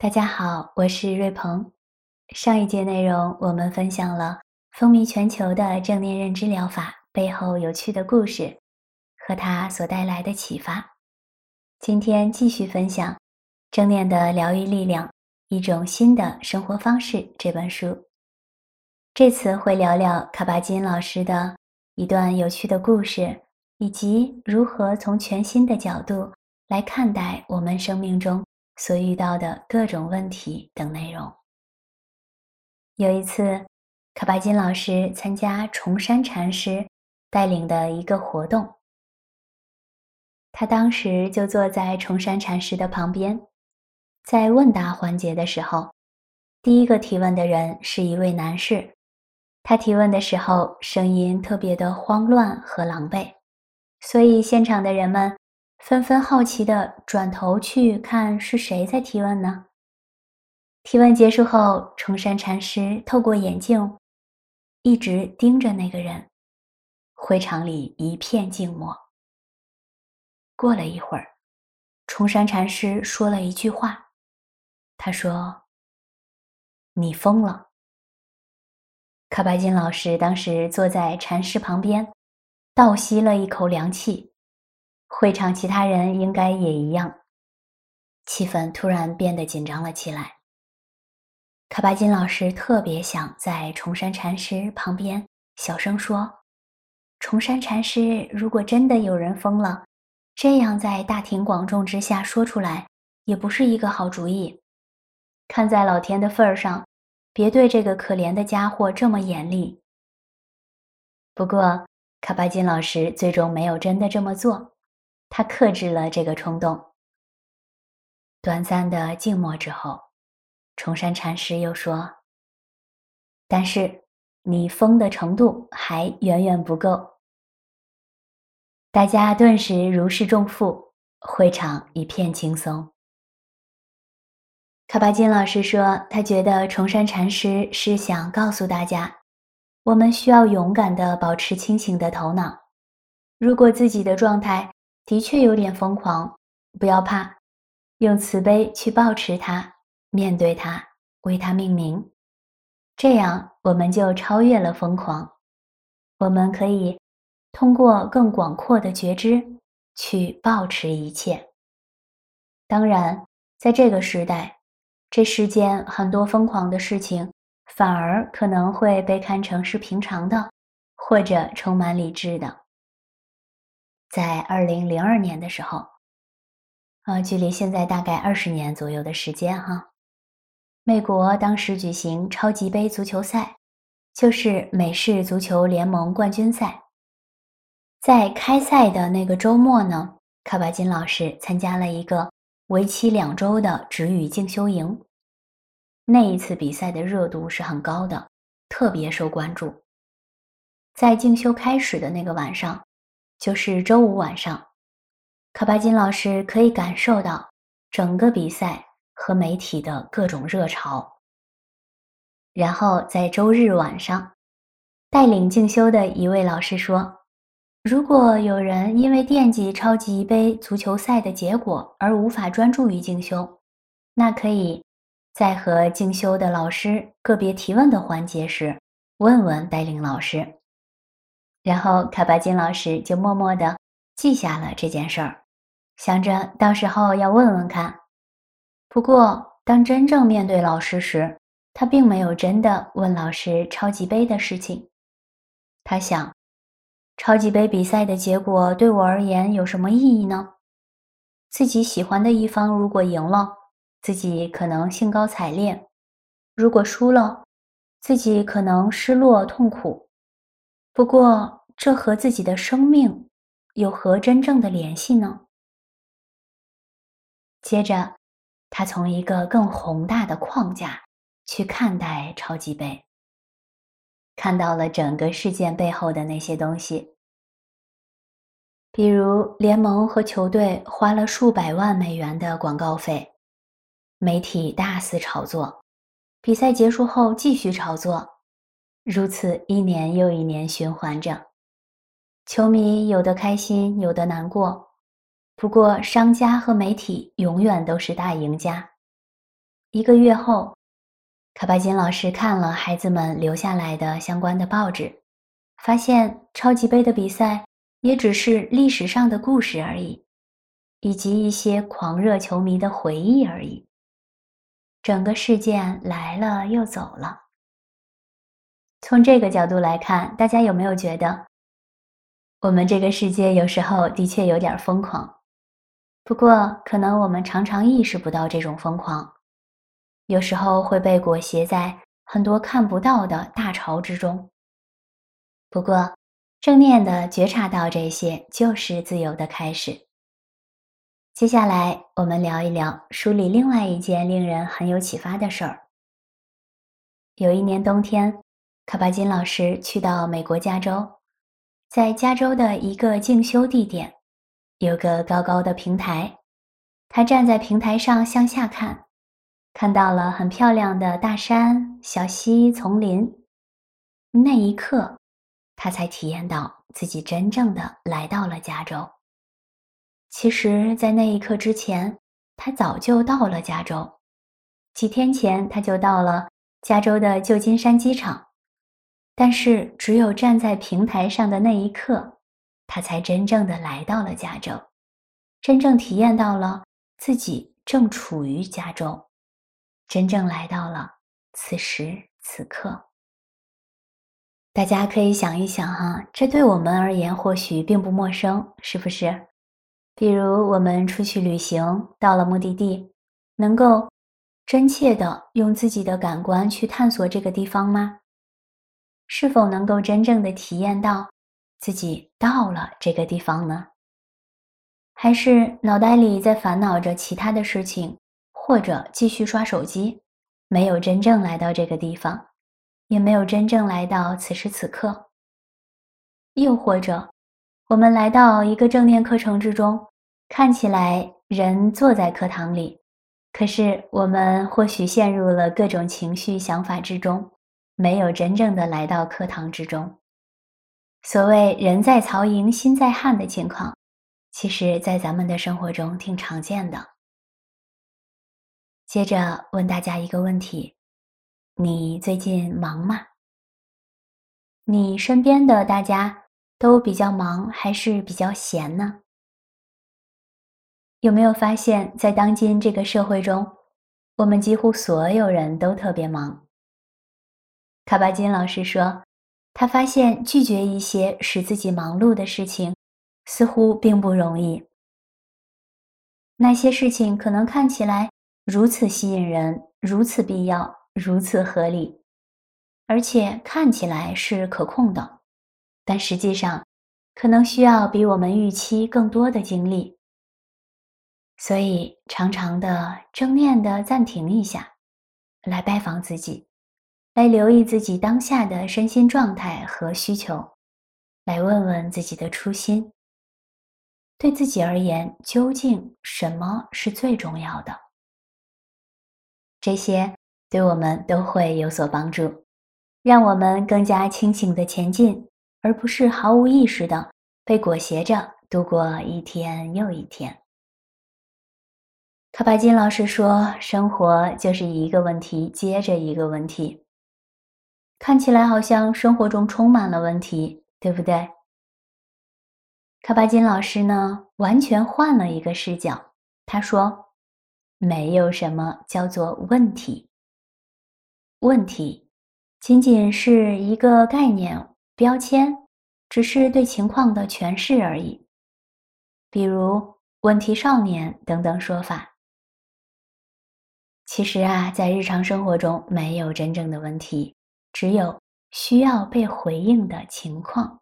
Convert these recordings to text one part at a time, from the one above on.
大家好，我是瑞鹏。上一节内容我们分享了风靡全球的正念认知疗法背后有趣的故事和它所带来的启发。今天继续分享《正念的疗愈力量：一种新的生活方式》这本书。这次会聊聊卡巴金老师的一段有趣的故事，以及如何从全新的角度来看待我们生命中所遇到的各种问题等内容。有一次，卡巴金老师参加崇山禅师带领的一个活动，他当时就坐在崇山禅师的旁边。在问答环节的时候，第一个提问的人是一位男士，他提问的时候声音特别的慌乱和狼狈，所以现场的人们纷纷好奇地转头去看是谁在提问呢？提问结束后，崇山禅师透过眼镜一直盯着那个人，会场里一片静默。过了一会儿，崇山禅师说了一句话，他说：“你疯了。”卡巴金老师当时坐在禅师旁边，倒吸了一口凉气，会场其他人应该也一样，气氛突然变得紧张了起来。卡巴金老师特别想在崇山禅师旁边小声说：“崇山禅师，如果真的有人疯了，这样在大庭广众之下说出来，也不是一个好主意。看在老天的份儿上，别对这个可怜的家伙这么严厉。”不过，卡巴金老师最终没有真的这么做，他克制了这个冲动。短暂的静默之后，崇山禅师又说：“但是你疯的程度还远远不够。”大家顿时如释重负，会场一片轻松。卡巴金老师说，他觉得崇山禅师是想告诉大家，我们需要勇敢地保持清醒的头脑。如果自己的状态的确有点疯狂，不要怕，用慈悲去抱持它，面对它，为它命名。这样我们就超越了疯狂，我们可以通过更广阔的觉知去抱持一切。当然，在这个时代，这世间很多疯狂的事情反而可能会被看成是平常的，或者充满理智的。在2002年的时候，距离现在大概20年左右的时间哈，美国当时举行超级杯足球赛，就是美式足球联盟冠军赛。在开赛的那个周末呢，卡巴金老师参加了一个为期2周的止语静修营。那一次比赛的热度是很高的，特别受关注。在静修开始的那个晚上，就是周五晚上，卡巴金老师可以感受到整个比赛和媒体的各种热潮。然后在周日晚上，带领静修的一位老师说，如果有人因为惦记超级杯足球赛的结果而无法专注于静修，那可以在和静修的老师个别提问的环节时，问问带领老师。然后卡巴金老师就默默地记下了这件事儿，想着到时候要问问看。不过，当真正面对老师时，他并没有真的问老师超级杯的事情。他想，超级杯比赛的结果对我而言有什么意义呢？自己喜欢的一方如果赢了，自己可能兴高采烈；如果输了，自己可能失落痛苦。不过，这和自己的生命有何真正的联系呢？接着，他从一个更宏大的框架去看待超级杯，看到了整个事件背后的那些东西。比如，联盟和球队花了数百万美元的广告费，媒体大肆炒作，比赛结束后继续炒作，如此一年又一年循环着。球迷有的开心，有的难过，不过商家和媒体永远都是大赢家。 1个月后，卡巴金老师看了孩子们留下来的相关的报纸，发现超级杯的比赛也只是历史上的故事而已，以及一些狂热球迷的回忆而已。整个事件来了又走了。从这个角度来看，大家有没有觉得，我们这个世界有时候的确有点疯狂？不过，可能我们常常意识不到这种疯狂，有时候会被裹挟在很多看不到的大潮之中。不过，正念地觉察到这些，就是自由的开始。接下来，我们聊一聊书里另外一件令人很有启发的事儿。有一年冬天，卡巴金老师去到美国加州，在加州的一个静修地点，有个高高的平台。他站在平台上向下看，看到了很漂亮的大山、小溪、丛林。那一刻，他才体验到自己真正的来到了加州。其实，在那一刻之前，他早就到了加州。几天前，他就到了加州的旧金山机场。但是，只有站在平台上的那一刻，他才真正的来到了加州，真正体验到了自己正处于加州，真正来到了此时此刻。大家可以想一想哈，这对我们而言或许并不陌生，是不是？比如我们出去旅行，到了目的地，能够真切地用自己的感官去探索这个地方吗？是否能够真正地体验到自己到了这个地方呢？还是脑袋里在烦恼着其他的事情，或者继续刷手机，没有真正来到这个地方，也没有真正来到此时此刻？又或者，我们来到一个正念课程之中，看起来人坐在课堂里，可是我们或许陷入了各种情绪想法之中，没有真正的来到课堂之中。所谓人在曹营心在汉的情况，其实在咱们的生活中挺常见的。接着问大家一个问题，你最近忙吗？你身边的大家都比较忙还是比较闲呢？有没有发现，在当今这个社会中，我们几乎所有人都特别忙？卡巴金老师说，他发现拒绝一些使自己忙碌的事情，似乎并不容易。那些事情可能看起来如此吸引人，如此必要，如此合理，而且看起来是可控的，但实际上可能需要比我们预期更多的精力。所以常常的正念的暂停一下，来拜访自己，来留意自己当下的身心状态和需求，来问问自己的初心。对自己而言，究竟什么是最重要的？这些对我们都会有所帮助，让我们更加清醒地前进，而不是毫无意识地被裹挟着度过一天又一天。卡巴金老师说，生活就是一个问题接着一个问题，看起来好像生活中充满了问题，对不对？卡巴金老师呢，完全换了一个视角。他说，没有什么叫做问题，问题仅仅是一个概念、标签，只是对情况的诠释而已。比如问题少年等等说法。其实啊，在日常生活中没有真正的问题，只有需要被回应的情况。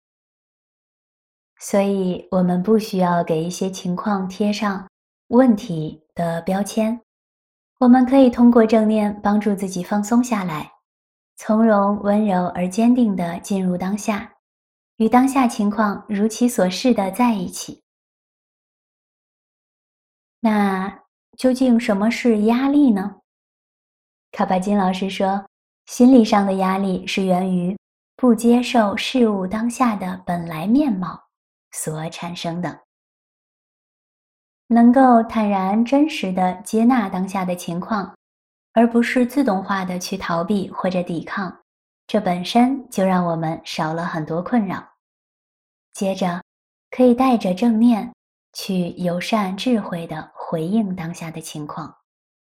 所以我们不需要给一些情况贴上问题的标签，我们可以通过正念帮助自己放松下来，从容、温柔而坚定地进入当下，与当下情况如其所示地在一起。那究竟什么是压力呢？卡巴金老师说，心理上的压力是源于不接受事物当下的本来面貌所产生的。能够坦然真实地接纳当下的情况， 而不是自动化的去逃避或者抵抗，这本身就让我们少了很多困扰。接着，可以带着正念去友善智慧地回应当下的情况。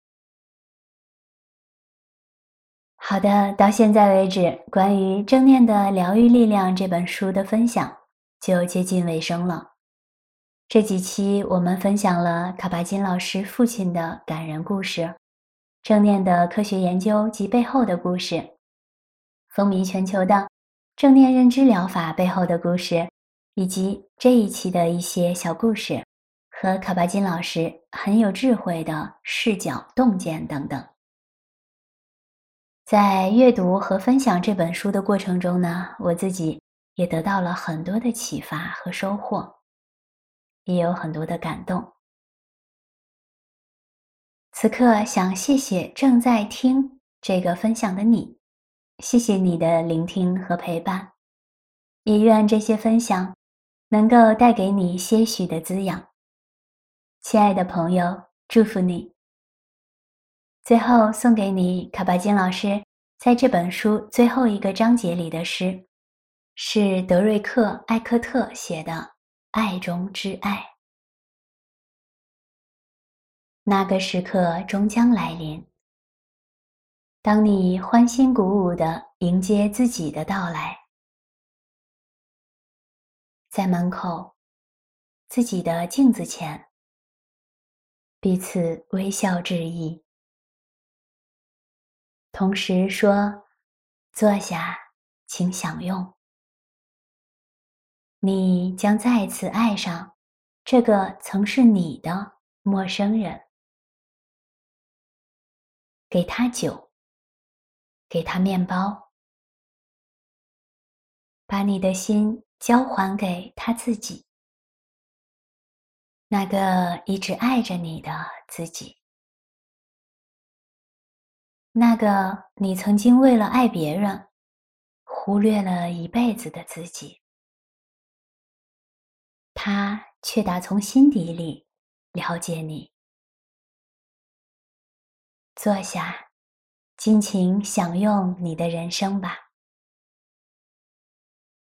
好的，到现在为止，关于《正念的疗愈力量》这本书的分享就接近尾声了。这几期我们分享了卡巴金老师父亲的感人故事，正念的科学研究及背后的故事，风靡全球的正念认知疗法背后的故事，以及这一期的一些小故事和卡巴金老师很有智慧的视角洞见等等。在阅读和分享这本书的过程中呢，我自己也得到了很多的启发和收获，也有很多的感动。此刻想谢谢正在听这个分享的你，谢谢你的聆听和陪伴，也愿这些分享能够带给你些许的滋养。亲爱的朋友，祝福你。最后送给你卡巴金老师在这本书最后一个章节里的诗，是德瑞克·艾克特写的《爱中之爱》。那个时刻终将来临，当你欢欣鼓舞地迎接自己的到来，在门口，自己的镜子前，彼此微笑致意，同时说：坐下，请享用。你将再次爱上这个曾是你的陌生人。给他酒，给他面包，把你的心交还给他自己，那个一直爱着你的自己，那个你曾经为了爱别人忽略了一辈子的自己，他却打从心底里了解你。坐下，尽情享用你的人生吧。